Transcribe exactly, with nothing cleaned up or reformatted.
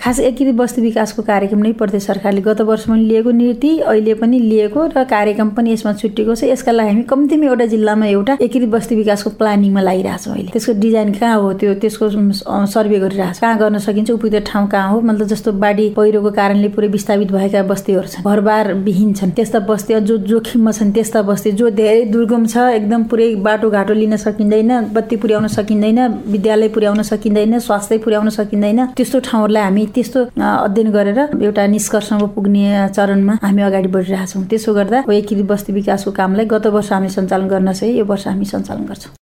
खास एकीकृत बस्ती विकासको कार्यक्रम नै प्रदेश सरकारले गत वर्ष पनि लिएको नीति अहिले पनि लिएको र कार्यक्रम पनि यसमा छुट्टिएको छ। यसका लागि हामी कम्तीमा एउटा जिल्लामा एउटा एकीकृत बस्ती विकासको प्लानिङमा लागिरहेछौँ। अहिले त्यसको डिजाइन कहाँ हो, त्यो त्यसको सर्वे गरिरहेछ, कहाँ गर्न सकिन्छ, उपयुक्त ठाउँ कहाँ हो। मतलब जस्तो बाढी पहिरोको कारणले पुरै विस्थापित भएका बस्तीहरू छन्, घरबार विहीन छन्, त्यस्ता बस्ती जो जोखिममा छन्, त्यस्ता बस्ती जो धेरै दुर्गम छ, एकदम पुरै बाटो घाटो लिन सकिँदैन, बत्ती पुर्याउन सकिँदैन, विद्यालय पुर्याउन सकिँदैन, स्वास्थ्य पुर्याउन सकिँदैन, त्यस्तो ठाउँहरूलाई हामी त्यस्तो अध्ययन गरेर एउटा निष्कर्षमा पुग्ने चरणमा हामी अगाडि बढिरहेछौँ। त्यसो गर्दा एकीकृत बस्ती विकासको कामलाई गत वर्ष हामी सञ्चालन गर्न चाहिँ यो वर्ष हामी सञ्चालन गर्छौँ।